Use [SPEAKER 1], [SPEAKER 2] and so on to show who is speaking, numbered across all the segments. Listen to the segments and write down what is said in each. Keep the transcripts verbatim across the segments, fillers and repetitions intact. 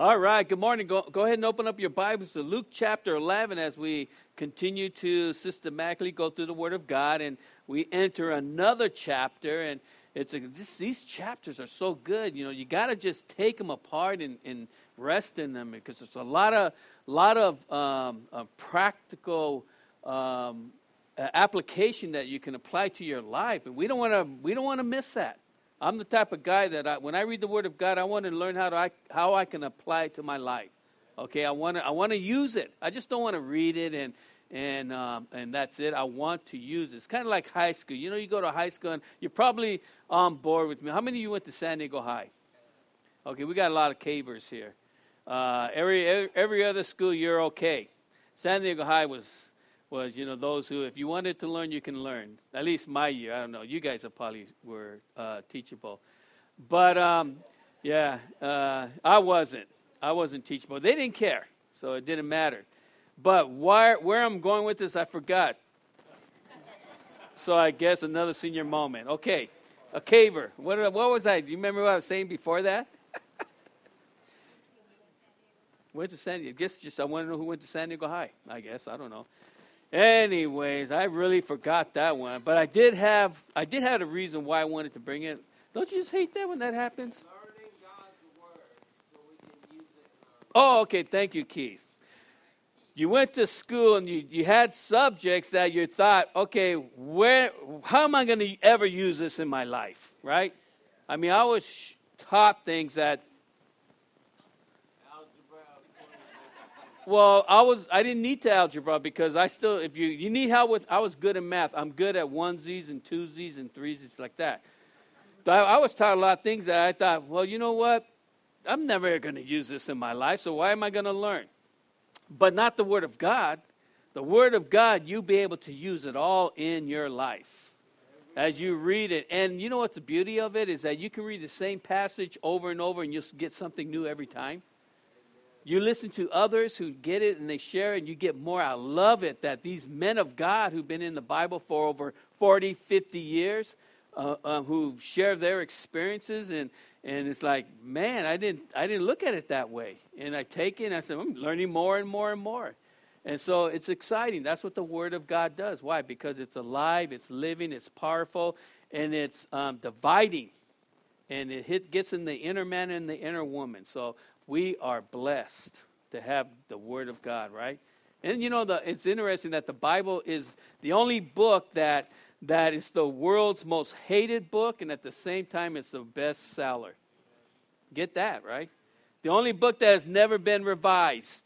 [SPEAKER 1] All right, good morning. Go, go ahead and open up your Bibles to Luke chapter eleven as we continue to systematically go through the Word of God, and we enter another chapter. And it's a, just, these chapters are so good. You know, you got to just take them apart and, and rest in them, because there's a lot of lot of um, uh, practical um, uh, application that you can apply to your life, and we don't want to we don't want to miss that. I'm the type of guy that I, when I read the Word of God, I want to learn how to I, how I can apply it to my life. Okay, I want to I want to use it. I just don't want to read it and and um, and that's it. I want to use it. It's kind of like high school. You know, you go to high school and you're probably on board with me. How many of you went to San Diego High? Okay, we got a lot of cavers here. Uh, every, every every other school, you're okay. San Diego High was. was, you know, those who, if you wanted to learn, you can learn. At least my year, I don't know. You guys are probably were uh, teachable. But, um, yeah, uh, I wasn't. I wasn't teachable. They didn't care, so it didn't matter. But why, where I'm going with this, I forgot. So I guess another senior moment. Okay, a caver. What, what was I? Do you remember what I was saying before that? Went to San Diego. I guess just I want to know who went to San Diego High. I guess. I don't know. Anyways, I really forgot that one, but I did have I did have a reason why I wanted to bring it. Don't you just hate that when that happens?
[SPEAKER 2] Learning God's word so we can use it in
[SPEAKER 1] Oh,
[SPEAKER 2] our
[SPEAKER 1] okay. Thank you, Keith. You went to school and you, you had subjects that you thought, okay, where how am I going to ever use this in my life, right? I mean, I was taught things that. Well, I was I didn't need to algebra because I still if you you need help with I was good in math. I'm good at onesies and twosies and threesies like that. So I, I was taught a lot of things that I thought, well, you know what? I'm never going to use this in my life, so why am I going to learn? But not the Word of God. The Word of God, you'll be able to use it all in your life as you read it. And you know what's the beauty of it is that you can read the same passage over and over and you'll get something new every time. You listen to others who get it and they share it and you get more. I love it that these men of God who've been in the Bible for over forty, fifty years, uh, uh, who share their experiences, and, and it's like, man, I didn't I didn't look at it that way. And I take it and I said, I'm learning more and more and more. And so it's exciting. That's what the Word of God does. Why? Because it's alive, it's living, it's powerful, and it's um, dividing. And it hit, gets in the inner man and the inner woman. So we are blessed to have the Word of God, right? And you know, the, it's interesting that the Bible is the only book that that is the world's most hated book, and at the same time, it's the best seller. Get that, right? The only book that has never been revised,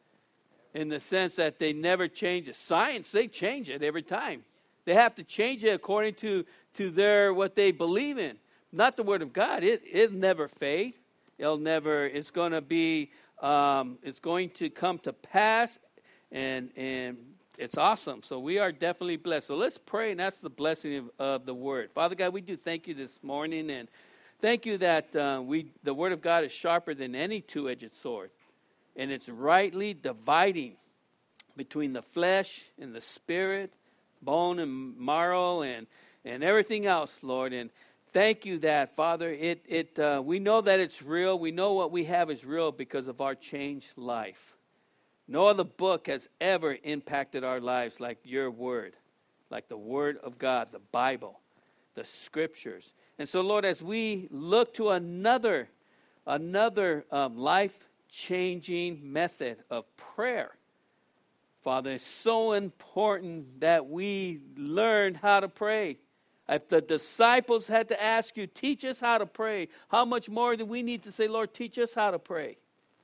[SPEAKER 1] in the sense that they never change it. Science, they change it every time. They have to change it according to to their what they believe in. Not the Word of God. It it'll never fade. It'll never. It's going to be. Um, it's going to come to pass, and and it's awesome. So we are definitely blessed. So let's pray, and that's the blessing of, of the Word. Father God, we do thank you this morning, and thank you that uh, we the Word of God is sharper than any two-edged sword, and it's rightly dividing between the flesh and the spirit, bone and marrow, and and everything else, Lord. And thank you that, Father, it it uh, we know that it's real. We know what we have is real because of our changed life. No other book has ever impacted our lives like your word, like the Word of God, the Bible, the Scriptures. And so, Lord, as we look to another, another um, life-changing method of prayer, Father, it's so important that we learn how to pray. If the disciples had to ask you, teach us how to pray, how much more do we need to say, Lord, teach us how to pray?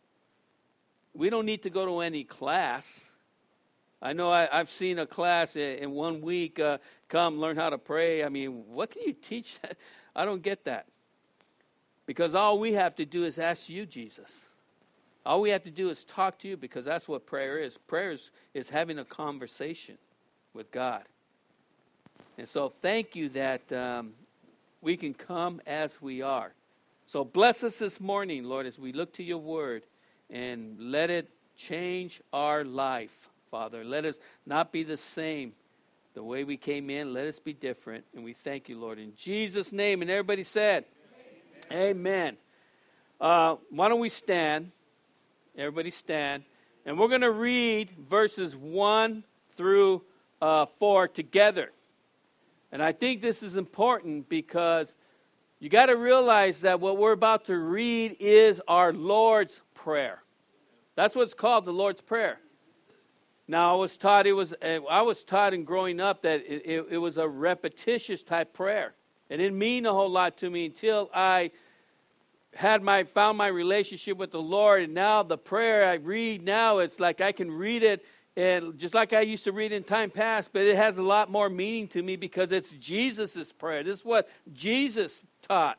[SPEAKER 1] We don't need to go to any class. I know I, I've seen a class in one week, uh, come learn how to pray. I mean, what can you teach? I don't get that. Because all we have to do is ask you, Jesus. All we have to do is talk to you, because that's what prayer is. Prayer is, is having a conversation with God. And so thank you that um, we can come as we are. So bless us this morning, Lord, as we look to your word, and let it change our life, Father. Let us not be the same the way we came in. Let us be different. And we thank you, Lord, in Jesus' name. And everybody said, amen. Amen. Uh, why don't we stand? Everybody stand. And we're going to read verses one through uh, four together. And I think this is important because you got to realize that what we're about to read is our Lord's Prayer. That's what it's called, the Lord's Prayer. Now, I was taught it was. I was taught in growing up that it, it, it was a repetitious type prayer. It didn't mean a whole lot to me until I had my found my relationship with the Lord, and now the prayer I read now, it's like I can read it, and just like I used to read in time past, but it has a lot more meaning to me because it's Jesus' prayer. This is what Jesus taught.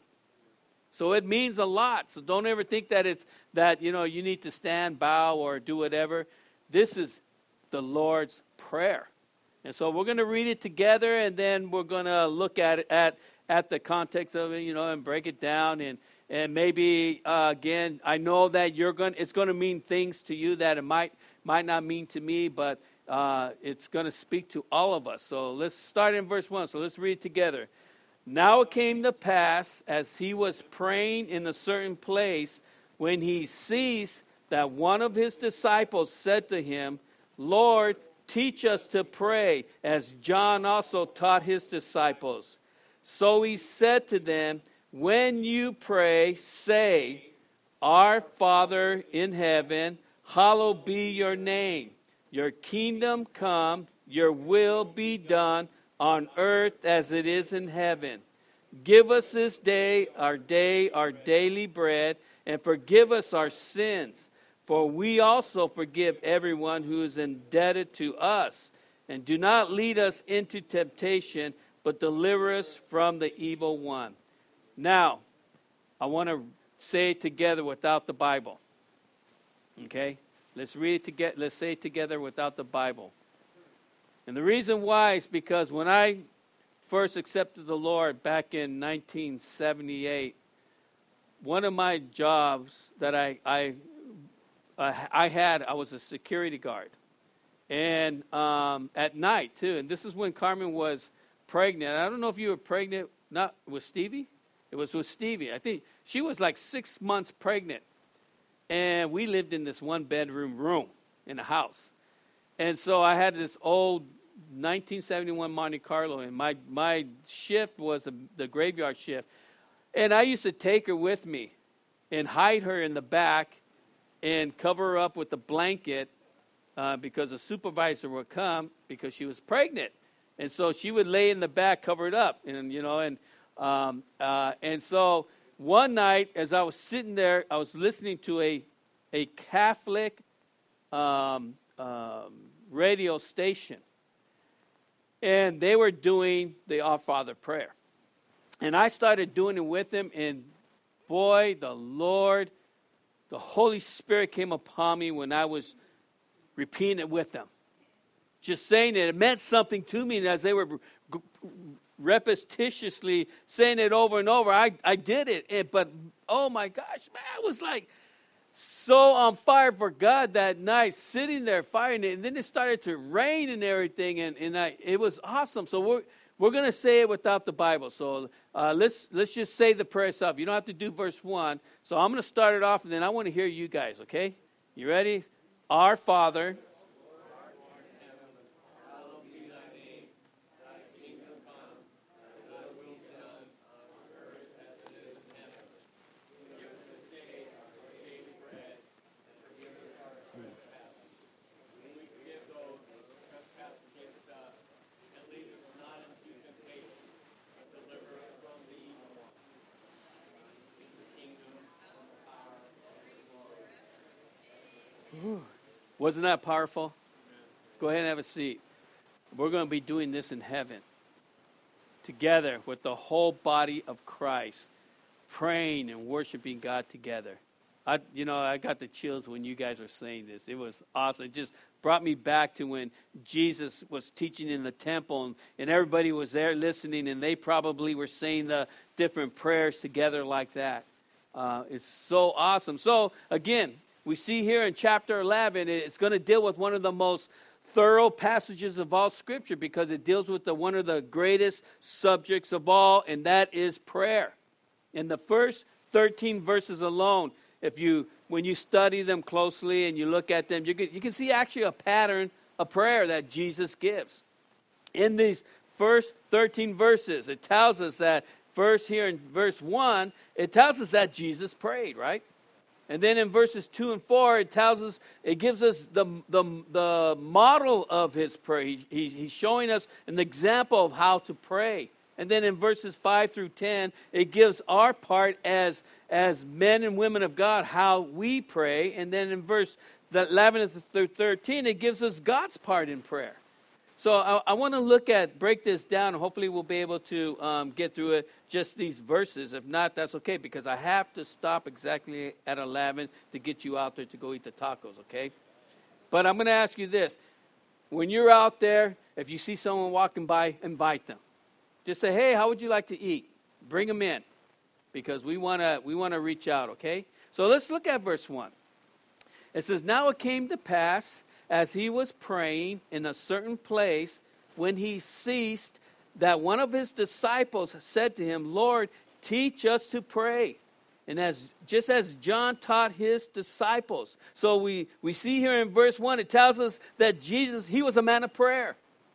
[SPEAKER 1] So it means a lot. So don't ever think that it's that, you know, you need to stand, bow, or do whatever. This is the Lord's Prayer. And so we're going to read it together, and then we're going to look at it at at the context of it, you know, and break it down. And and maybe uh, again, I know that you're going. It's going to mean things to you that it might might not mean to me, but uh, it's going to speak to all of us. So let's start in verse one. So let's read it together. Now it came to pass, as he was praying in a certain place, when he ceased, that one of his disciples said to him, Lord, teach us to pray, as John also taught his disciples. So he said to them, when you pray, say, Our Father in heaven, hallowed be your name. Your kingdom come, your will be done on earth as it is in heaven. Give us this day our day, our daily bread, and forgive us our sins, for we also forgive everyone who is indebted to us. And do not lead us into temptation, but deliver us from the evil one. Now, I want to say it together without the Bible. Okay? Let's read it together. Let's say it together without the Bible. And the reason why is because when I first accepted the Lord back in nineteen seventy-eight, one of my jobs that I I, uh, I had, I was a security guard. And um, at night, too. And this is when Carmen was pregnant. I don't know if you were pregnant, not with Stevie. It was with Stevie. I think she was like six months pregnant. And we lived in this one-bedroom room in the house. And so I had this old nineteen seventy-one Monte Carlo, and my, my shift was a, the graveyard shift. And I used to take her with me and hide her in the back and cover her up with a blanket uh, because the supervisor would come because she was pregnant. And so she would lay in the back covered up, and you know, and um, uh, and so one night as I was sitting there, I was listening to a a Catholic um, um, radio station, and they were doing the Our Father prayer, and I started doing it with them, and boy, the Lord, the Holy Spirit came upon me when I was repeating it with them. Just saying it, it meant something to me, and as they were repetitiously saying it over and over, I, I did it. it. But, oh my gosh, man, I was like so on fire for God that night, sitting there firing it, and then it started to rain and everything, and, and I, it was awesome. So we're we're going to say it without the Bible. So uh, let's let's just say the prayer itself. You don't have to do verse one. So I'm going to start it off, and then I want to hear you guys, okay? You ready? Our Father, wasn't that powerful? Go ahead and have a seat. We're going to be doing this in heaven together with the whole body of Christ, praying and worshiping God together. I, you know, I got the chills when you guys were saying this. It was awesome. It just brought me back to when Jesus was teaching in the temple, and, and everybody was there listening, and they probably were saying the different prayers together like that. Uh, it's so awesome. So, again, we see here in chapter eleven, it's going to deal with one of the most thorough passages of all Scripture because it deals with the, one of the greatest subjects of all, and that is prayer. In the first thirteen verses alone, if you when you study them closely and you look at them, you can, you can see actually a pattern of prayer that Jesus gives. In these first thirteen verses, it tells us that, first here in verse one, it tells us that Jesus prayed, right? And then in verses two and four, it tells us, it gives us the, the, the model of his prayer. He, he, he's showing us an example of how to pray. And then in verses five through ten, it gives our part as, as men and women of God, how we pray. And then in verse eleven through thirteen, it gives us God's part in prayer. So I, I want to look at, break this down, and hopefully we'll be able to um, get through it, just these verses. If not, that's okay, because I have to stop exactly at eleven to get you out there to go eat the tacos, okay? But I'm going to ask you this. When you're out there, if you see someone walking by, invite them. Just say, hey, how would you like to eat? Bring them in, because we want to we want to reach out, okay? So let's look at verse one. It says, now it came to pass, as he was praying in a certain place, when he ceased, that one of his disciples said to him, Lord, teach us to pray. And as just as John taught his disciples. So we, we see here in verse one, it tells us that Jesus, he was a man of prayer.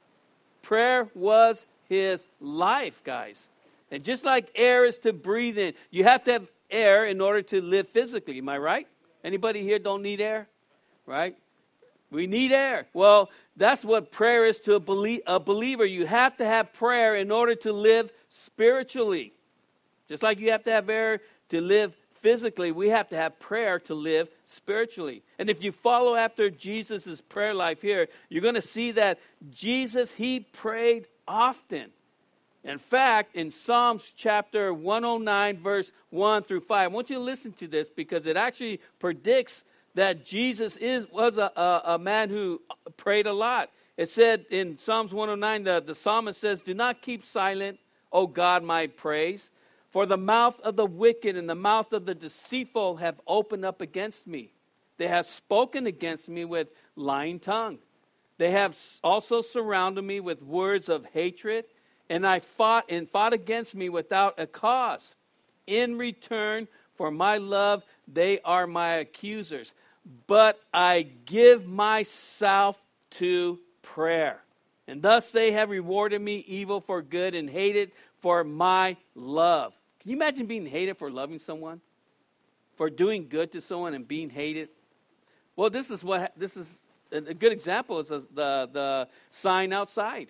[SPEAKER 1] Prayer was his life, guys. And just like air is to breathe in, you have to have air in order to live physically. Am I right? Anybody here don't need air? Right? We need air. Well, that's what prayer is to a, belie- a believer. You have to have prayer in order to live spiritually. Just like you have to have air to live physically, we have to have prayer to live spiritually. And if you follow after Jesus' prayer life here, you're going to see that Jesus, he prayed often. In fact, in Psalms chapter one oh nine, verse one through five, I want you to listen to this because it actually predicts that Jesus is was a, a, a man who prayed a lot. It said in Psalms one oh nine, the, the psalmist says, do not keep silent, O God, my praise. For the mouth of the wicked and the mouth of the deceitful have opened up against me. They have spoken against me with lying tongue. They have also surrounded me with words of hatred, and I fought and fought against me without a cause. In return for my love, they are my accusers. But I give myself to prayer. And thus they have rewarded me evil for good and hated for my love. Can you imagine being hated for loving someone? For doing good to someone and being hated? Well, this is what this is a good example is the, the sign outside.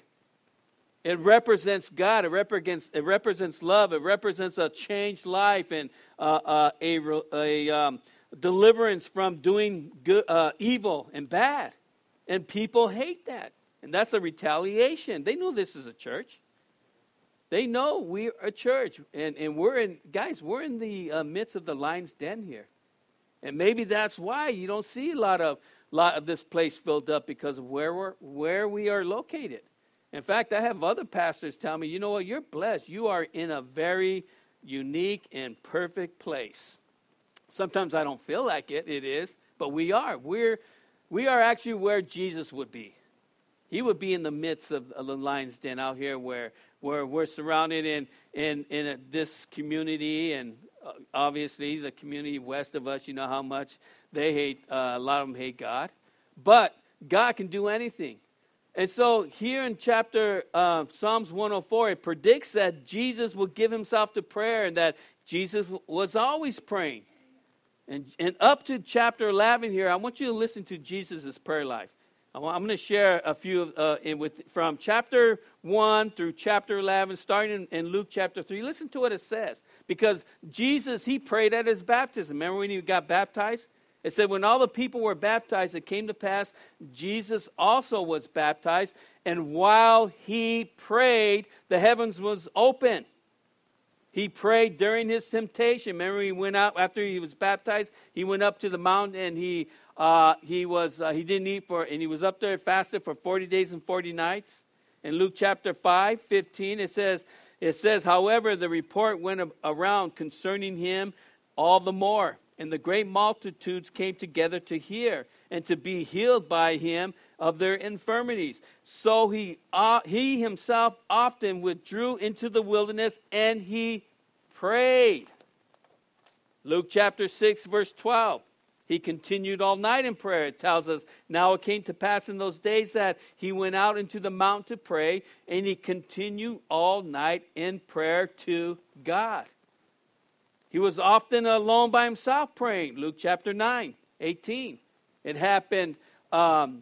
[SPEAKER 1] It represents God. It represents it represents love. It represents a changed life and uh, uh, a a um, deliverance from doing good, uh, evil and bad. And people hate that, and that's a retaliation. They know this is a church. They know we're a church, and, and we're in guys. We're in the uh, midst of the lion's den here, and maybe that's why you don't see a lot of lot of this place filled up because of where we're where we are located. In fact, I have other pastors tell me, you know what, you're blessed. You are in a very unique and perfect place. Sometimes I don't feel like it, it is, but we are. We're, we are actually where Jesus would be. He would be in the midst of, of the lion's den out here where, where we're surrounded in, in, in a, this community, and uh, obviously the community west of us, you know how much they hate, uh, a lot of them hate God. But God can do anything. And so here in chapter uh, Psalms one oh four, it predicts that Jesus will give himself to prayer and that Jesus was always praying. And, and up to chapter eleven here, I want you to listen to Jesus' prayer life. I'm going to share a few uh, in with from chapter one through chapter eleven, starting in, in Luke chapter three. Listen to what it says. Because Jesus, he prayed at his baptism. Remember when he got baptized? It said, when all the people were baptized, it came to pass, Jesus also was baptized. And while he prayed, the heavens was open. He prayed during his temptation. Remember, he went out after he was baptized. He went up to the mountain and he uh, he was uh, he didn't eat for, and he was up there fasted for forty days and forty nights. In Luke chapter five, fifteen, it says, it says, however, the report went around concerning him all the more. And the great multitudes came together to hear and to be healed by him of their infirmities. So he uh, he himself often withdrew into the wilderness and he prayed. Luke chapter six, verse twelve. He continued all night in prayer. It tells us, now it came to pass in those days that he went out into the mountain to pray, and he continued all night in prayer to God. He was often alone by himself praying. Luke chapter nine, eighteen. It happened um,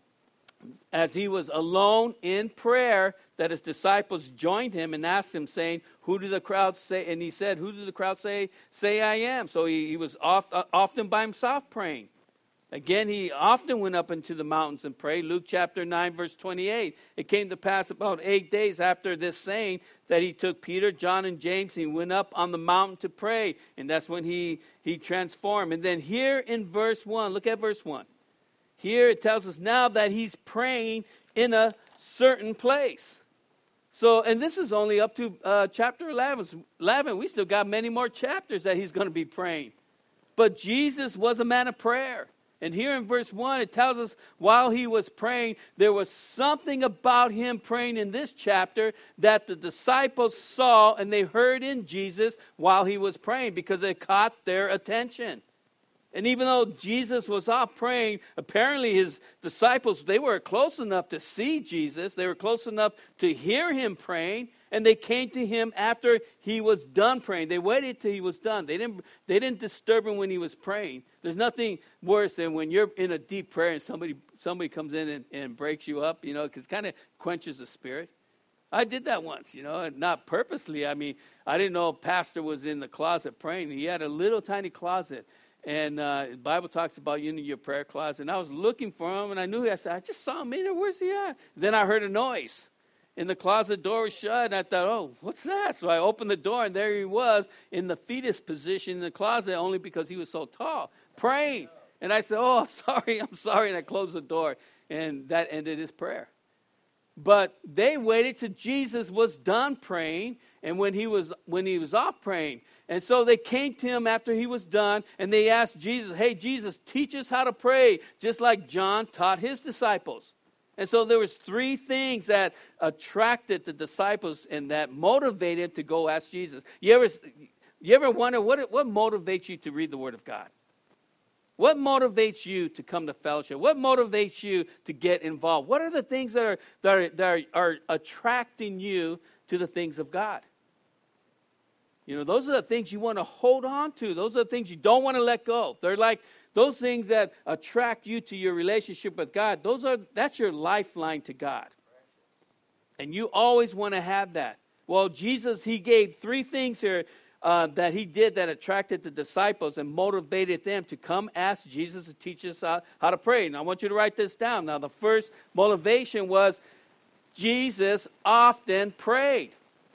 [SPEAKER 1] as he was alone in prayer that his disciples joined him and asked him, saying, who do the crowd say? And he said, who do the crowd say, say I am? So he, he was oft, uh, often by himself praying. Again, he often went up into the mountains and prayed. Luke chapter nine, verse twenty-eight. It came to pass about eight days after this saying that he took Peter, John, and James, and he went up on the mountain to pray. And that's when he, he transformed. And then here in verse one, look at verse one. Here it tells us now that he's praying in a certain place. So, and this is only up to uh, chapter eleven. eleven. We still got many more chapters that he's going to be praying. But Jesus was a man of prayer. And here in verse one, it tells us while he was praying, there was something about him praying in this chapter that the disciples saw and they heard in Jesus while he was praying because it caught their attention. And even though Jesus was off praying, apparently his disciples, they were close enough to see Jesus. They were close enough to hear him praying. And they came to him after he was done praying. They waited till he was done. They didn't, they didn't disturb him when he was praying. There's nothing worse than when you're in a deep prayer and somebody somebody comes in and, and breaks you up, you know, because it kind of quenches the spirit. I did that once, you know, not purposely. I mean, I didn't know a pastor was in the closet praying. He had a little tiny closet. And uh, the Bible talks about you in your prayer closet. And I was looking for him, and I knew, I said, I just saw him in there. Where's he at? Then I heard a noise. And the closet door was shut, and I thought, oh, what's that? So I opened the door, and there he was in the fetus position in the closet only because he was so tall, praying. And I said, oh, sorry, I'm sorry. And I closed the door, and that ended his prayer. But they waited till Jesus was done praying, and when he was when he was off praying. And so they came to him after he was done, and they asked Jesus, hey, Jesus, teach us how to pray, just like John taught his disciples. And so there was three things that attracted the disciples and that motivated to go ask Jesus. You ever, you ever wonder what, what motivates you to read the Word of God? What motivates you to come to fellowship? What motivates you to get involved? What are the things that are, that are, that are, are attracting you to the things of God? You know, those are the things you want to hold on to. Those are the things you don't want to let go. They're like those things that attract you to your relationship with God. Those are that's your lifeline to God. And you always want to have that. Well, Jesus, he gave three things here uh, that he did that attracted the disciples and motivated them to come ask Jesus to teach us how, how to pray. And I want you to write this down. Now, the first motivation was Jesus often prayed.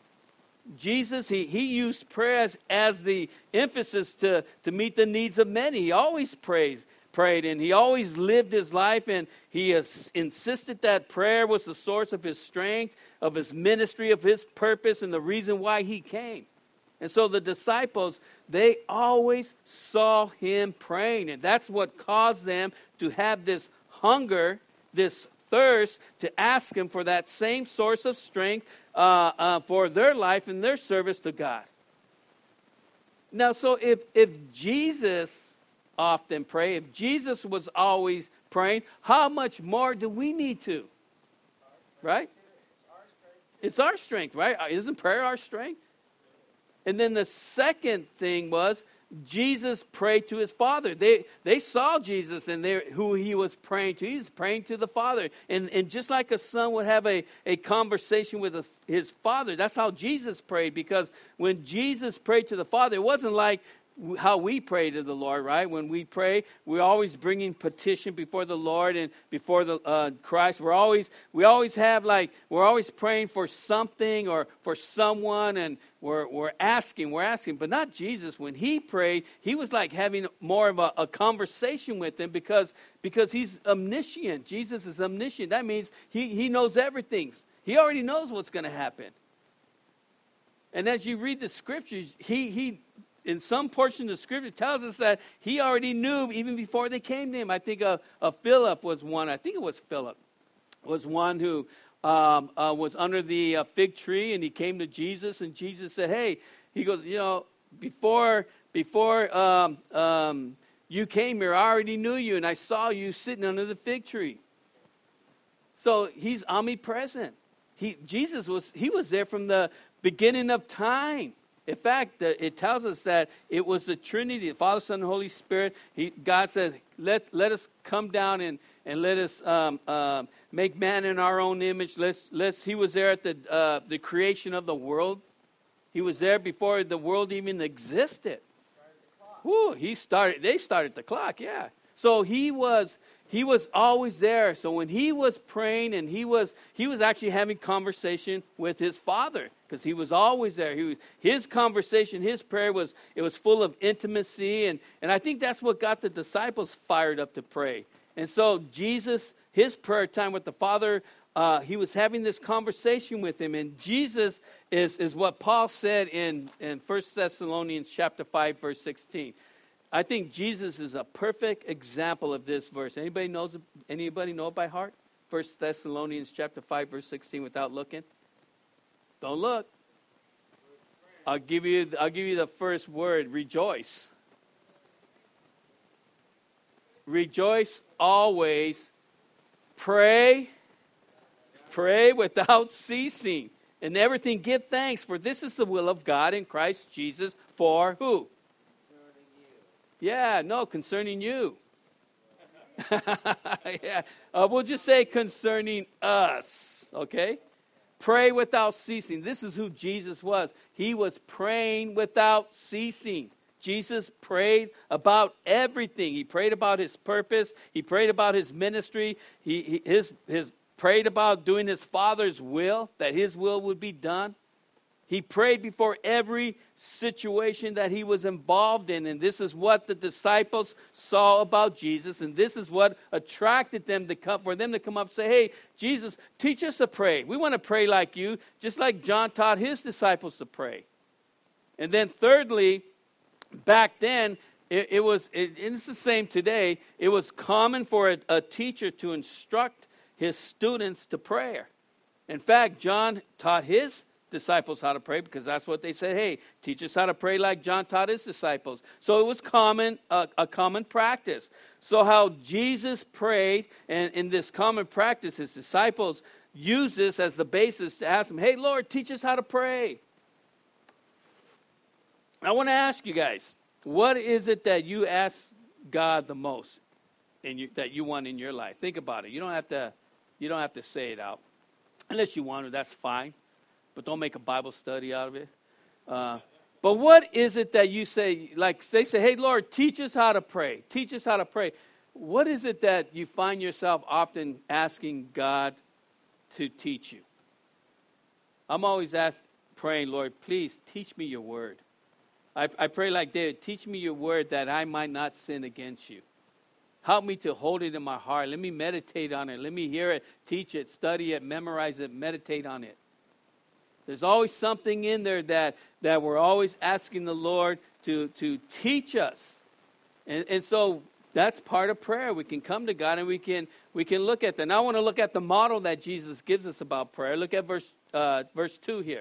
[SPEAKER 1] Jesus, he, he used prayer as, as the emphasis to, to meet the needs of many. He always prays, prayed, and he always lived his life, and he has insisted that prayer was the source of his strength, of his ministry, of his purpose, and the reason why he came. And so the disciples, they always saw him praying, and that's what caused them to have this hunger, this thirst to ask him for that same source of strength uh, uh, for their life and their service to God. Now, so if, if Jesus often prayed, if Jesus was always praying, how much more do we need to? Right? It's our strength, right? Isn't prayer our strength? And then the second thing was Jesus prayed to his Father. They they saw Jesus and they, who he was praying to. He was praying to the Father. And, and just like a son would have a, a conversation with a, his Father, that's how Jesus prayed. Because when Jesus prayed to the Father, it wasn't like how we pray to the Lord, right? When we pray, we're always bringing petition before the Lord and before the uh, Christ. We're always we always have like we're always praying for something or for someone, and we're we're asking, we're asking, but not Jesus. When he prayed, he was like having more of a, a conversation with him because because he's omniscient. Jesus is omniscient. That means he he knows everything. He already knows what's going to happen. And as you read the scriptures, he he. in some portion of the scripture tells us that he already knew even before they came to him. I think of, of Philip was one. I think it was Philip was one who um, uh, was under the uh, fig tree, and he came to Jesus, and Jesus said, hey, he goes, you know, before before um, um, You came here, I already knew you, and I saw you sitting under the fig tree. So he's omnipresent. He, Jesus was, he was there from the beginning of time. In fact, the, it tells us that it was the Trinity, the Father, Son, and Holy Spirit. He, God said, let, let us come down and, and let us um, uh, make man in our own image. Let's, let's, he was there at the, uh, the creation of the world. He was there before the world even existed. Whew, he started, they started the clock, yeah. So he was... He was always there. So when he was praying and he was he was actually having conversation with his Father, because he was always there. He was, his conversation, his prayer was it was full of intimacy, and, and I think that's what got the disciples fired up to pray. And so Jesus, his prayer time with the Father, uh, he was having this conversation with him. And Jesus is, is what Paul said in, in First Thessalonians chapter five, verse sixteen. I think Jesus is a perfect example of this verse. Anybody knows? Anybody know it by heart? First Thessalonians chapter five, verse sixteen. Without looking, don't look. I'll give you. I'll give you the first word. Rejoice. Rejoice always. Pray. Pray without ceasing. In everything, give thanks, for this is the will of God in Christ Jesus for who? Yeah, no, concerning you. yeah, uh, we'll just say concerning us, okay? Pray without ceasing. This is who Jesus was. He was praying without ceasing. Jesus prayed about everything. He prayed about his purpose. He prayed about his ministry. He, he his his prayed about doing his Father's will, that his will would be done. He prayed before every situation that he was involved in. And this is what the disciples saw about Jesus. And this is what attracted them to come, for them to come up and say, hey, Jesus, teach us to pray. We want to pray like you, just like John taught his disciples to pray. And then thirdly, back then, it, it was, it, and it's the same today, it was common for a, a teacher to instruct his students to prayer. In fact, John taught his disciples how to pray, because that's what they said. Hey, teach us how to pray like John taught his disciples. So it was common, uh, a common practice. So how Jesus prayed, and in this common practice, his disciples used this as the basis to ask him, hey, Lord, teach us how to pray. I want to ask you guys, what is it that you ask God the most in you, that you want in your life? Think about it. You don't have to, you don't have to say it out. Unless you want to, that's fine. But don't make a Bible study out of it. Uh, but what is it that you say, like they say, hey, Lord, teach us how to pray. Teach us how to pray. What is it that you find yourself often asking God to teach you? I'm always asked, praying, Lord, please teach me your word. I, I pray like David, teach me your word that I might not sin against you. Help me to hold it in my heart. Let me meditate on it. Let me hear it, teach it, study it, memorize it, meditate on it. There's always something in there that, that we're always asking the Lord to, to teach us. And, and so that's part of prayer. We can come to God and we can we can look at that. Now I want to look at the model that Jesus gives us about prayer. Look at verse uh, verse two here.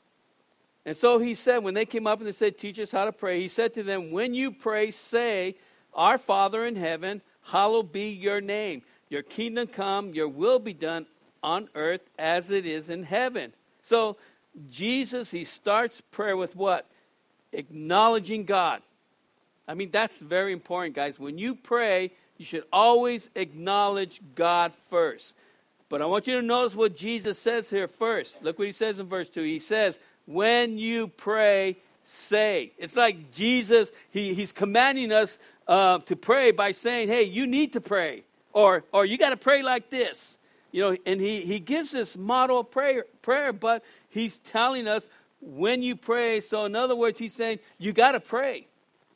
[SPEAKER 1] And so he said, when they came up and they said, teach us how to pray, he said to them, when you pray, say, our Father in heaven, hallowed be your name. Your kingdom come, your will be done on earth as it is in heaven. So Jesus, he starts prayer with what? Acknowledging God. I mean, that's very important, guys. When you pray, you should always acknowledge God first. But I want you to notice what Jesus says here first. Look what he says in verse two. He says, when you pray, say. It's like Jesus, he, he's commanding us uh, to pray by saying, hey, you need to pray. Or, or you got to pray like this. You know, and he, he gives this model of prayer, prayer, but he's telling us when you pray. So in other words, he's saying you got to pray.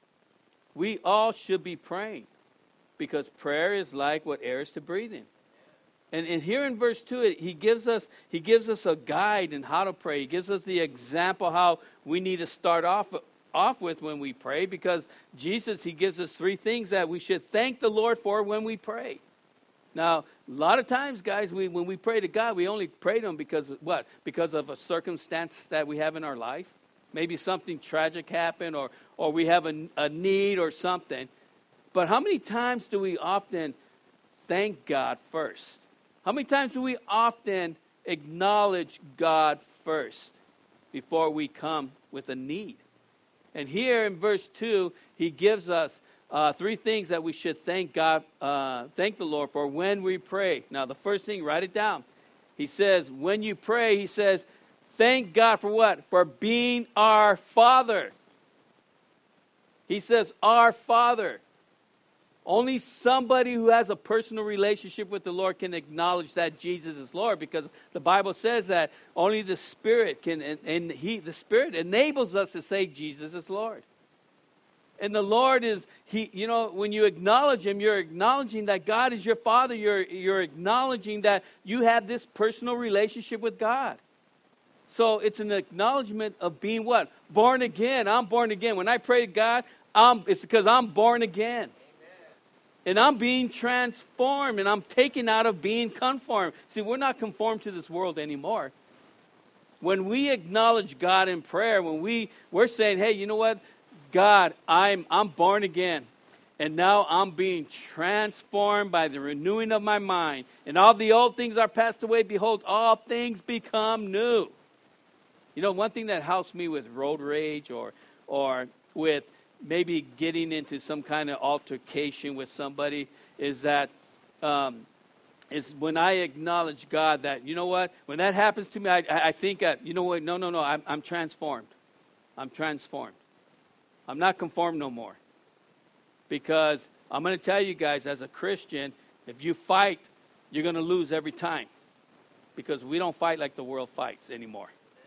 [SPEAKER 1] We all should be praying, because prayer is like what air is to breathe in. And, and here in verse two, he gives us he gives us a guide in how to pray. He gives us the example how we need to start off off with when we pray, because Jesus, he gives us three things that we should thank the Lord for when we pray. Now, a lot of times, guys, we when we pray to God, we only pray to him because of what? Because of a circumstance that we have in our life. Maybe something tragic happened, or, or we have a, a need or something. But how many times do we often thank God first? How many times do we often acknowledge God first before we come with a need? And here in verse two, he gives us uh, three things that we should thank God, uh, thank the Lord for when we pray. Now, the first thing, write it down. He says, when you pray, he says, thank God for what? For being our Father. He says, our Father. Only somebody who has a personal relationship with the Lord can acknowledge that Jesus is Lord, because the Bible says that only the Spirit can, and, and he, the Spirit enables us to say Jesus is Lord. And the Lord is, he, you know, when you acknowledge him, you're acknowledging that God is your Father. You're, you're acknowledging that you have this personal relationship with God. So it's an acknowledgement of being what? Born again. I'm born again. When I pray to God, I'm, it's because I'm born again. And I'm being transformed, and I'm taken out of being conformed. See, we're not conformed to this world anymore. When we acknowledge God in prayer, when we, we're saying, hey, you know what? God, I'm, I'm born again. And now I'm being transformed by the renewing of my mind. And all the old things are passed away. Behold, all things become new. You know, one thing that helps me with road rage or or with maybe getting into some kind of altercation with somebody is that um, is when I acknowledge God that, you know what, when that happens to me, I, I think, that, you know what, no, no, no, I'm, I'm transformed. I'm transformed. I'm not conformed no more. Because I'm going to tell you guys, as a Christian, if you fight, you're going to lose every time. Because we don't fight like the world fights anymore.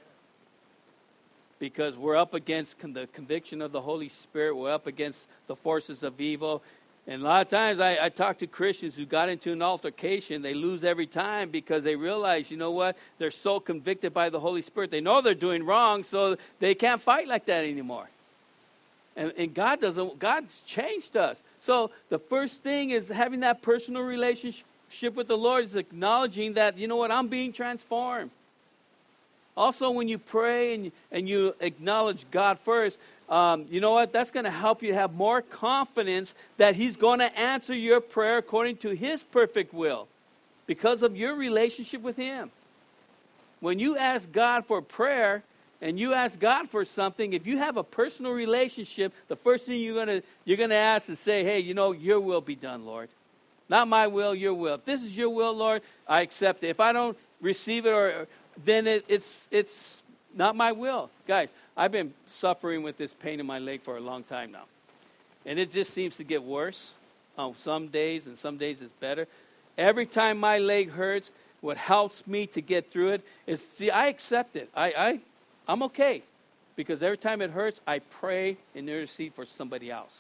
[SPEAKER 1] Because we're up against con- the conviction of the Holy Spirit. We're up against the forces of evil. And a lot of times I, I talk to Christians who got into an altercation. They lose every time because they realize, you know what? They're so convicted by the Holy Spirit. They know they're doing wrong, so they can't fight like that anymore. And, and God doesn't. God's changed us. So the first thing is having that personal relationship with the Lord is acknowledging that, you know what? I'm being transformed. Also, when you pray and, and you acknowledge God first, um, you know what? That's going to help you have more confidence that he's going to answer your prayer according to his perfect will because of your relationship with him. When you ask God for prayer and you ask God for something, if you have a personal relationship, the first thing you're going to you're going to ask is say, hey, you know, your will be done, Lord. Not my will, your will. If this is your will, Lord, I accept it. If I don't receive it or... then it, it's it's not my will. Guys, I've been suffering with this pain in my leg for a long time now. And it just seems to get worse on some days, and some days it's better. Every time my leg hurts, what helps me to get through it is, see, I accept it. I, I, I'm okay. Because every time it hurts, I pray and intercede for somebody else.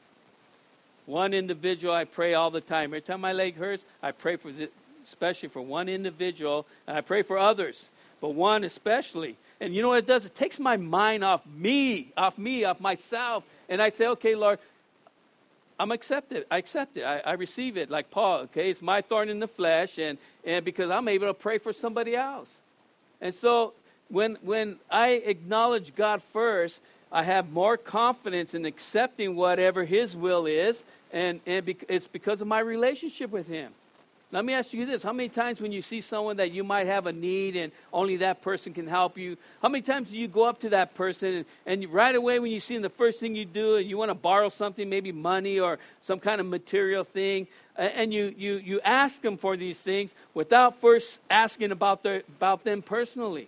[SPEAKER 1] One individual I pray all the time. Every time my leg hurts, I pray for the, especially for one individual, and I pray for others, but one especially. And you know what it does? It takes my mind off me, off me, off myself, and I say, okay, Lord, I'm accepted. I accept it. I, I receive it like Paul, okay? It's my thorn in the flesh, and, and because I'm able to pray for somebody else. And so when when I acknowledge God first, I have more confidence in accepting whatever his will is, and, and bec- it's because of my relationship with him. Let me ask you this. How many times when you see someone that you might have a need and only that person can help you, how many times do you go up to that person and, and you, right away when you see them, the first thing you do, and you want to borrow something, maybe money or some kind of material thing, and you, you, you ask them for these things without first asking about, their, about them personally?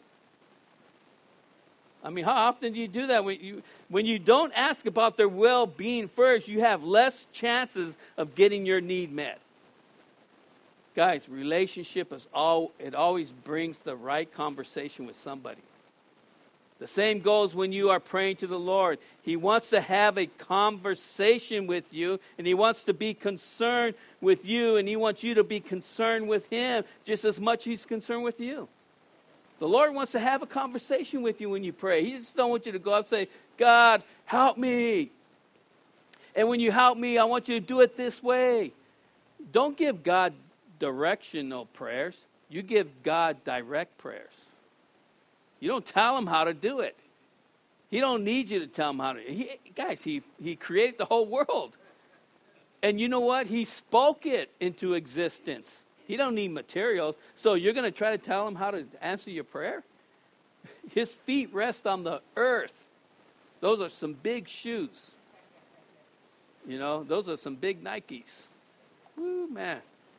[SPEAKER 1] I mean, how often do you do that? When you, when you don't ask about their well-being first, you have less chances of getting your need met. Guys, relationship is all, it always brings the right conversation with somebody. The same goes when you are praying to the Lord. He wants to have a conversation with you, and he wants to be concerned with you, and he wants you to be concerned with him just as much as he's concerned with you. The Lord wants to have a conversation with you when you pray. He just don't want you to go up and say, God, help me. And when you help me, I want you to do it this way. Don't give God directional prayers. You give God direct prayers. You don't tell him how to do it. He don't need you to tell him how to. He, guys, he he created the whole world. And you know what? He spoke it into existence. He don't need materials. So you're going to try to tell him how to answer your prayer? His feet rest on the earth. Those are some big shoes. You know, those are some big Nikes. Woo, man.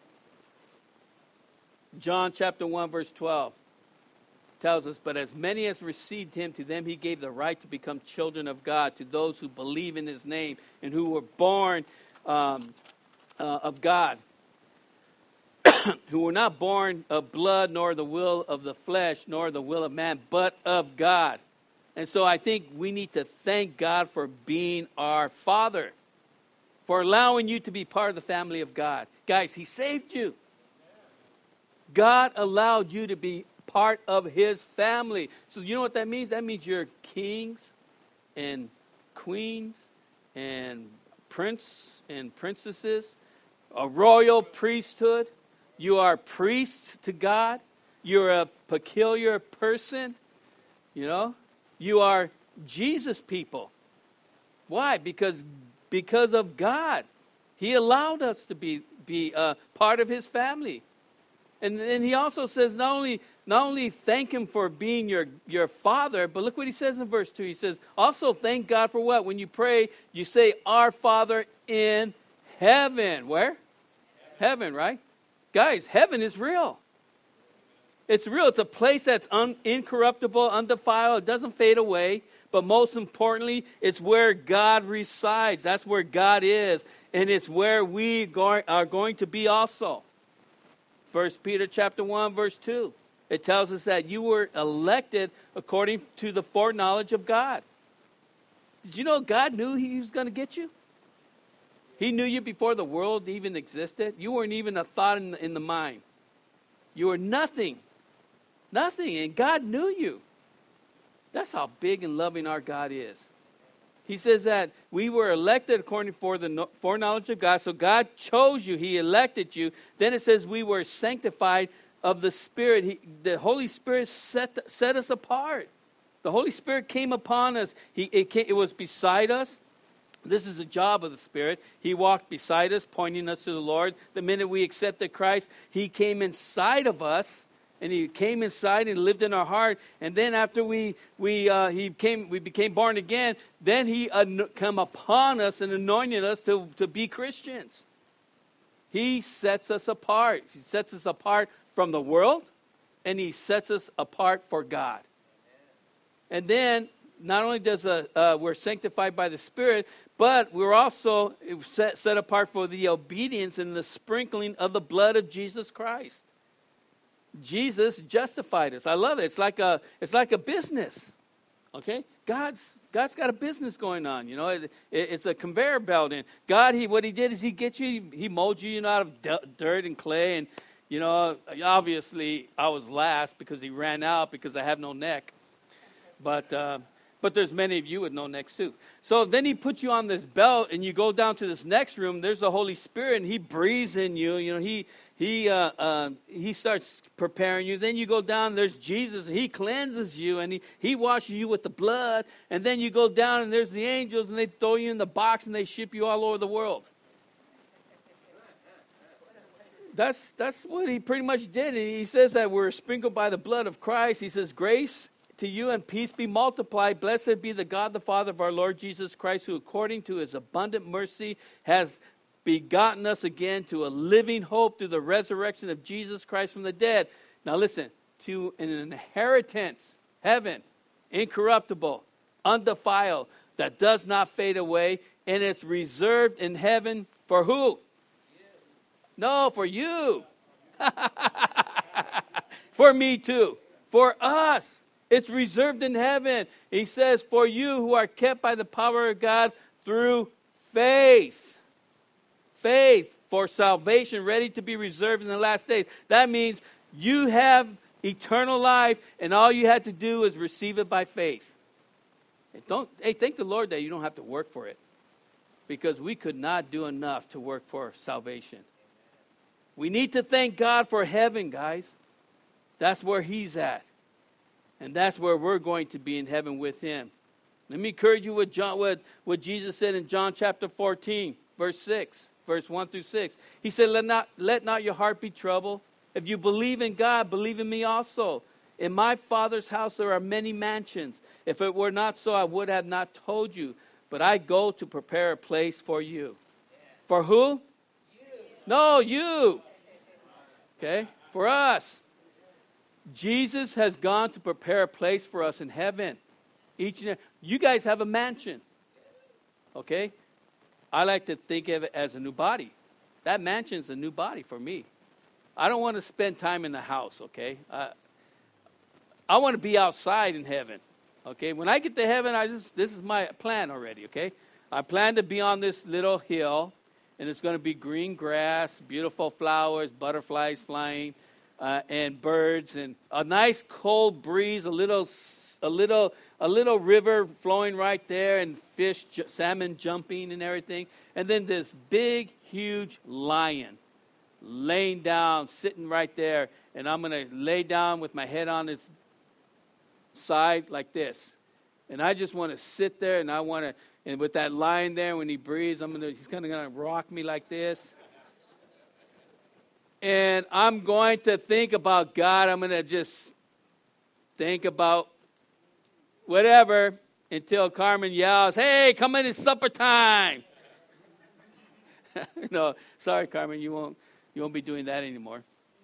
[SPEAKER 1] John chapter one, verse twelve tells us, but as many as received him, to them he gave the right to become children of God, to those who believe in his name and who were born um, uh, of God, who were not born of blood, nor the will of the flesh, nor the will of man, but of God. And so I think we need to thank God for being our Father, for allowing you to be part of the family of God. Guys, he saved you. God allowed you to be part of his family. So you know what that means? That means you're kings and queens and prince and princesses, a royal priesthood. You are priests to God. You're a peculiar person. You know, you are Jesus people. Why? Because because of God. He allowed us to be, be uh, part of his family. And then he also says not only not only thank him for being your, your father, but look what he says in verse two. He says, also thank God for what? When you pray, you say, our Father in heaven. Where? Heaven, right? Guys, heaven is real. It's real. It's a place that's un, incorruptible, undefiled. It doesn't fade away. But most importantly, it's where God resides. That's where God is. And it's where we go, are going to be also. First Peter chapter one, verse two. It tells us that you were elected according to the foreknowledge of God. Did you know God knew he was going to get you? He knew you before the world even existed. You weren't even a thought in the, in the mind. You were nothing. Nothing. And God knew you. That's how big and loving our God is. He says that we were elected according for the foreknowledge of God. So God chose you. He elected you. Then it says we were sanctified of the Spirit. He, the Holy Spirit set, set us apart. The Holy Spirit came upon us. He, it, came, it was beside us. This is the job of the Spirit. He walked beside us, pointing us to the Lord. The minute we accepted Christ, he came inside of us. And he came inside and lived in our heart. And then after we we uh, he came, we became born again. Then he uh, come upon us and anointed us to, to be Christians. He sets us apart. He sets us apart from the world, and he sets us apart for God. And then not only does a, uh, we're sanctified by the Spirit, but we're also set, set apart for the obedience and the sprinkling of the blood of Jesus Christ. Jesus justified us. I love it. It's like a it's like a business. Okay? God's God's got a business going on. You know, it, it, it's a conveyor belt. And God, he what he did is he gets you, he molds you, you know, out of d- dirt and clay. And you know, obviously I was last because he ran out because I have no neck. But uh, but there's many of you with no necks too. So then he puts you on this belt, and you go down to this next room. There's the Holy Spirit, and he breathes in you. You know, he. He uh, uh, he starts preparing you. Then you go down, there's Jesus. He cleanses you, and he, he washes you with the blood. And then you go down, and there's the angels, and they throw you in the box, and they ship you all over the world. That's, that's what he pretty much did. And he says that we're sprinkled by the blood of Christ. He says, grace to you and peace be multiplied. Blessed be the God, the Father of our Lord Jesus Christ, who according to his abundant mercy has begotten us again to a living hope through the resurrection of Jesus Christ from the dead. Now listen, to an inheritance, heaven, incorruptible, undefiled, that does not fade away, and it's reserved in heaven for who? You. No, for you. For me too. For us. It's reserved in heaven. He says, for you who are kept by the power of God through faith. Faith for salvation ready to be reserved in the last days. That means you have eternal life, and all you had to do is receive it by faith. And don't, hey, thank the Lord that you don't have to work for it, because we could not do enough to work for salvation. We need to thank God for heaven, guys. That's where he's at. And that's where we're going to be in heaven with him. Let me encourage you with John, what, what Jesus said in John chapter fourteen, verse six. verse one through six. He said, let not, let not your heart be troubled. If you believe in God, believe in me also. In my Father's house there are many mansions. If it were not so, I would have not told you. But I go to prepare a place for you. For who? You. No, you. Okay? For us. Jesus has gone to prepare a place for us in heaven. Each and every, you guys have a mansion. Okay? I like to think of it as a new body. That mansion's a new body for me. I don't want to spend time in the house, okay? Uh, I want to be outside in heaven, okay? When I get to heaven, I just this is my plan already, okay? I plan to be on this little hill, and it's going to be green grass, beautiful flowers, butterflies flying, uh, and birds, and a nice cold breeze, a little, a little, a little river flowing right there, and fish, salmon jumping, and everything, and then this big, huge lion laying down, sitting right there, and I'm going to lay down with my head on his side like this. And I just want to sit there, and I want to, and with that lion there, when he breathes, I'm gonna, he's kind of going to rock me like this. And I'm going to think about God. I'm going to just think about whatever until Carmen yells, hey, come in, it's supper time. No, sorry, Carmen, you won't. You won't be doing that anymore.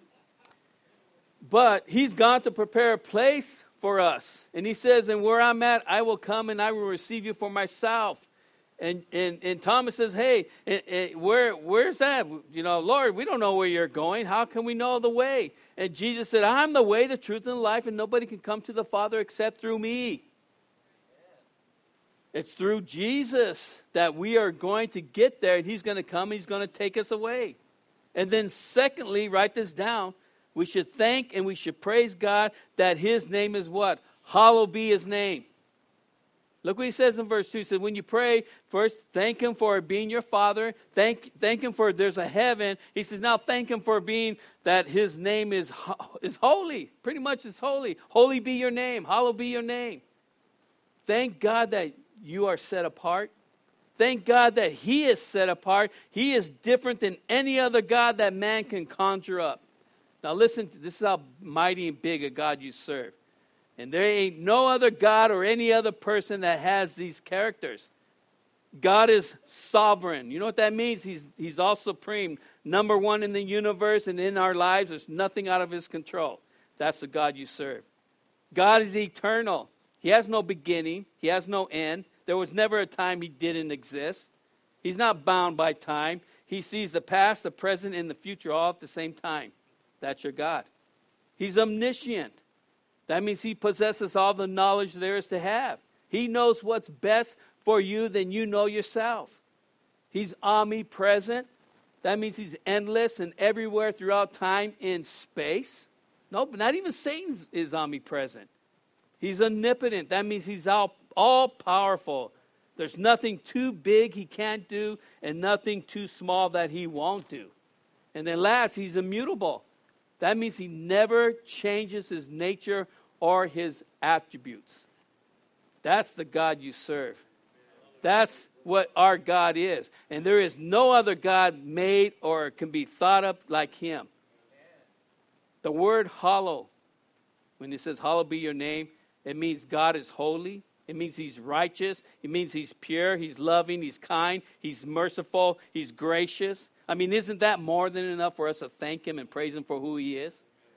[SPEAKER 1] But he's gone to prepare a place for us. And he says, and where I'm at, I will come and I will receive you for myself. And and, and Thomas says, hey, and, and where where's that? You know, Lord, we don't know where you're going. How can we know the way? And Jesus said, I'm the way, the truth, and the life, and nobody can come to the Father except through me. It's through Jesus that we are going to get there, and he's going to come, he's going to take us away. And then secondly, write this down, we should thank and we should praise God that his name is what? Hallowed be his name. Look what he says in verse two. He said, when you pray, first thank him for being your Father. Thank, thank him for there's a heaven. He says, now thank him for being that his name is, is holy. Pretty much it's holy. Holy be your name. Hallowed be your name. Thank God that you are set apart. Thank God that he is set apart. He is different than any other God that man can conjure up. Now listen, this is how mighty and big a God you serve. And there ain't no other God or any other person that has these characters. God is sovereign. You know what that means? He's, he's all supreme. Number one in the universe and in our lives. There's nothing out of his control. That's the God you serve. God is eternal. He has no beginning. He has no end. There was never a time he didn't exist. He's not bound by time. He sees the past, the present, and the future all at the same time. That's your God. He's omniscient. That means he possesses all the knowledge there is to have. He knows what's best for you than you know yourself. He's omnipresent. That means he's endless and everywhere throughout time and space. No, not even Satan is omnipresent. He's omnipotent. That means he's all all powerful. There's nothing too big he can't do and nothing too small that he won't do. And then last, he's immutable. That means he never changes his nature or his attributes. That's the God you serve. That's what our God is. And there is no other God made or can be thought of like him. The word hallow, when it says hallowed be your name, it means God is holy. It means he's righteous. It means he's pure. He's loving. He's kind. He's merciful. He's gracious. I mean, isn't that more than enough for us to thank him and praise him for who he is?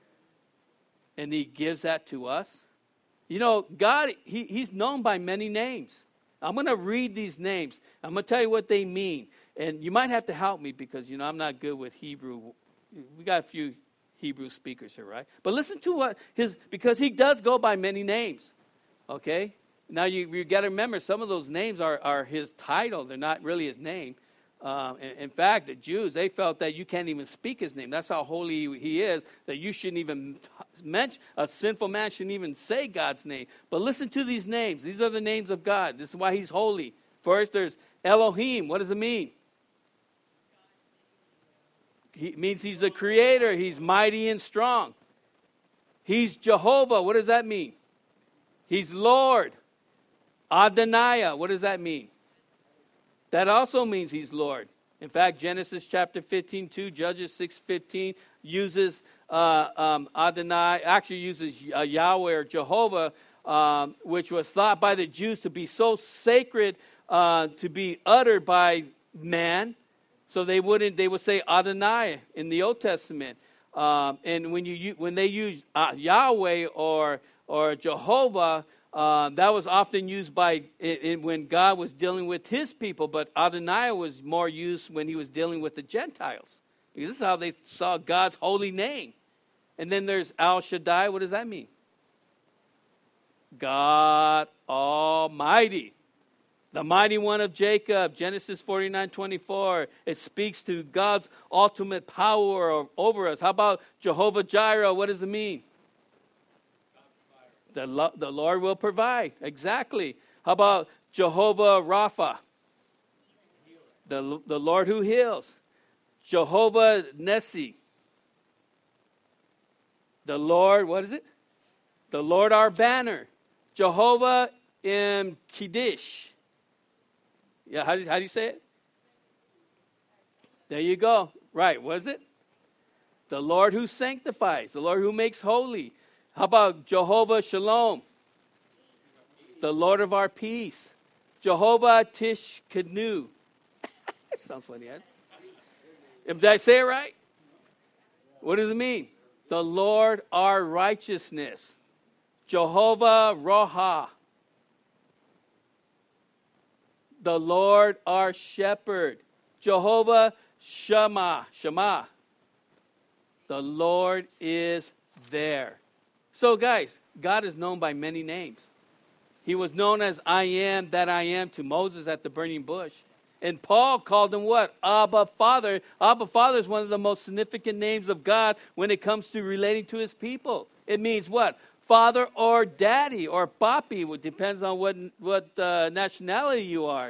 [SPEAKER 1] And he gives that to us. You know, God, he, he's known by many names. I'm going to read these names. I'm going to tell you what they mean. And you might have to help me because, you know, I'm not good with Hebrew. We got a few Hebrew speakers here, right? But listen to what his, because he does go by many names. Okay? Now, you, you got to remember, some of those names are, are his title. They're not really his name. Um, in, in fact, the Jews, they felt that you can't even speak his name. That's how holy he is, that you shouldn't even mention, a sinful man shouldn't even say God's name. But listen to these names. These are the names of God. This is why he's holy. First, there's Elohim. What does it mean? He, it means he's the creator. He's mighty and strong. He's Jehovah. What does that mean? He's Lord. Adonai, what does that mean? That also means he's Lord. In fact, Genesis chapter fifteen, two, Judges six fifteen uses uh, um, Adonai, actually uses uh, Yahweh or Jehovah, um, which was thought by the Jews to be so sacred uh, to be uttered by man. So they wouldn't. They would say Adonai in the Old Testament. Um, and when you when they use uh, Yahweh or or Jehovah, uh, that was often used by in, in, when God was dealing with His people. But Adonai was more used when He was dealing with the Gentiles, because this is how they saw God's holy name. And then there's Al Shaddai. What does that mean? God Almighty. The mighty one of Jacob, Genesis forty-nine twenty-four. It speaks to God's ultimate power over us. How about Jehovah Jireh? What does it mean? The, lo- the Lord will provide. Exactly. How about Jehovah Rapha? The, the Lord who heals. Jehovah Nessi. The Lord, what is it? The Lord our banner. Jehovah Im Kiddush. Yeah, how do, you, how do you say it? There you go. Right, was it? The Lord who sanctifies, the Lord who makes holy. How about Jehovah Shalom? The Lord of our peace. Jehovah Tishkenu. Sounds funny, huh? Did I say it right? What does it mean? The Lord our righteousness. Jehovah Roha. The Lord our shepherd. Jehovah Shammah. Shammah. The Lord is there. So guys, God is known by many names. He was known as I am that I am to Moses at the burning bush. And Paul called him what? Abba Father. Abba Father is one of the most significant names of God when it comes to relating to His people. It means what? Father or daddy or papi. It depends on what, what uh, nationality you are.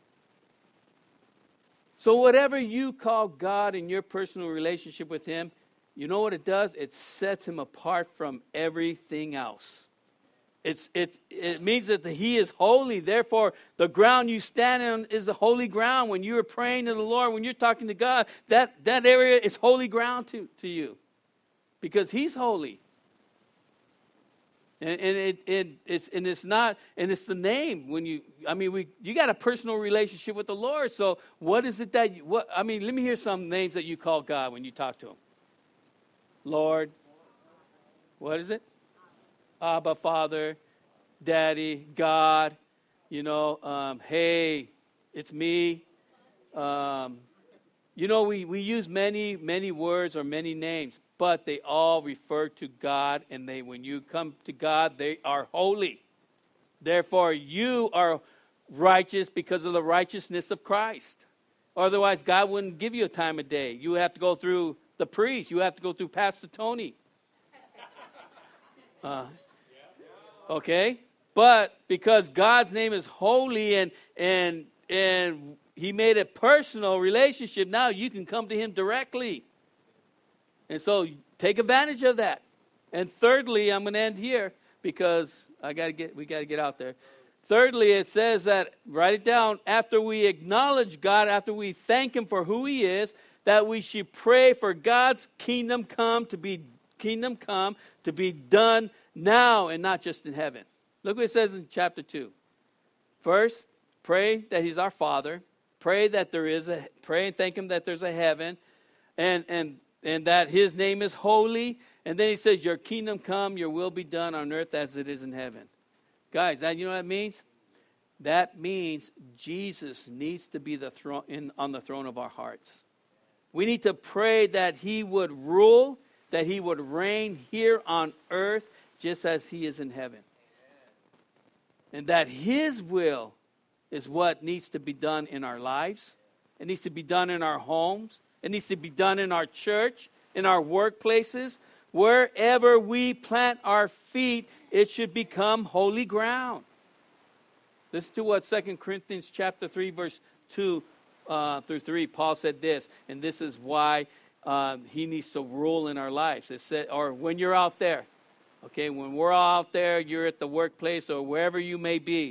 [SPEAKER 1] So whatever you call God in your personal relationship with Him, you know what it does? It sets Him apart from everything else. It's, it, it means that the, He is holy. Therefore, the ground you stand on is the holy ground. When you are praying to the Lord, when you're talking to God, that, that area is holy ground to, to you. Because He's holy. And, and it, it it's and it's not and it's the name when you I mean we you got a personal relationship with the Lord. So what is it that you, what I mean? Let me hear some names that you call God when you talk to Him. Lord, what is it? Abba, Father, Daddy, God. You know, um, hey, it's me. Um, you know, we we use many many words or many names. But they all refer to God, and they, when you come to God, they are holy. Therefore, you are righteous because of the righteousness of Christ. Otherwise, God wouldn't give you a time of day. You would have to go through the priest. You have to go through Pastor Tony. Uh, okay? But because God's name is holy and and and He made a personal relationship, now you can come to Him directly. And so take advantage of that. And thirdly, I'm going to end here because I got to get we got to get out there. Thirdly, it says that, write it down, after we acknowledge God, after we thank Him for who He is, that we should pray for God's kingdom come to be kingdom come to be done now and not just in heaven. Look what it says in chapter two. First, pray that He's our Father. Pray that there is a pray and thank Him that there's a heaven, and and and that His name is holy. And then He says, "Your kingdom come, Your will be done on earth as it is in heaven." Guys, that you know what that means? That means Jesus needs to be the throne in on the throne of our hearts. We need to pray that He would rule, that He would reign here on earth, just as He is in heaven, and that His will is what needs to be done in our lives. It needs to be done in our homes. It needs to be done in our church, in our workplaces. Wherever we plant our feet, it should become holy ground. Listen to what Second Corinthians chapter three, verse two uh, through three, Paul said this, and this is why um, he needs to rule in our lives. It said, or when you're out there, okay, when we're all out there, you're at the workplace or wherever you may be,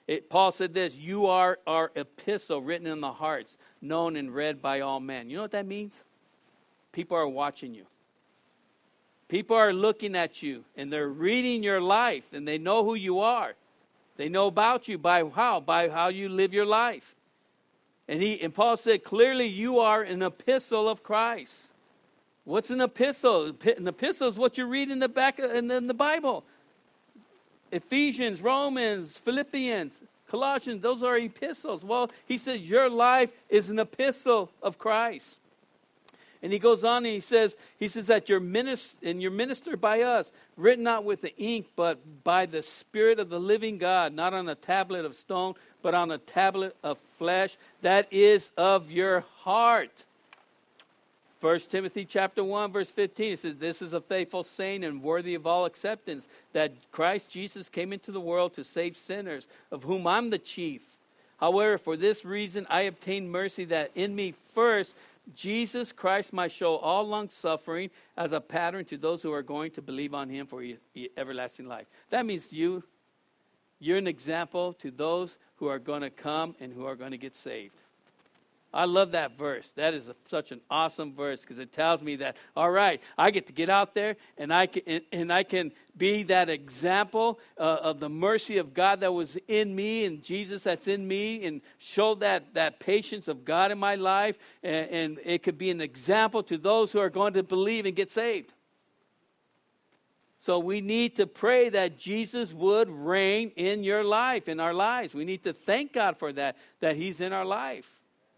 [SPEAKER 1] It, Paul said this, you are our epistle written in the hearts, known and read by all men. You know what that means? People are watching you. People are looking at you, and they're reading your life, and they know who you are. They know about you by how? By how you live your life. And he and Paul said, clearly you are an epistle of Christ. What's an epistle? An epistle is what you read in the back of, in, the, in the Bible. Ephesians, Romans, Philippians, Colossians, those are epistles. Well, he said your life is an epistle of Christ. And he goes on and he says, he says that you're minister, and you're ministered by us, written not with the ink, but by the Spirit of the living God, not on a tablet of stone, but on a tablet of flesh, that is of your heart. First Timothy chapter one, verse fifteen, it says, this is a faithful saying and worthy of all acceptance, that Christ Jesus came into the world to save sinners, of whom I'm the chief. However, for this reason I obtained mercy, that in me first Jesus Christ might show all long suffering as a pattern to those who are going to believe on him for everlasting life. That means you, you're an example to those who are going to come and who are going to get saved. I love that verse. That is a, such an awesome verse because it tells me that, all right, I get to get out there and I can, and, and I can be that example uh, of the mercy of God that was in me and Jesus that's in me, and show that, that patience of God in my life. And, and it could be an example to those who are going to believe and get saved. So we need to pray that Jesus would reign in your life, in our lives. We need to thank God for that, that he's in our life.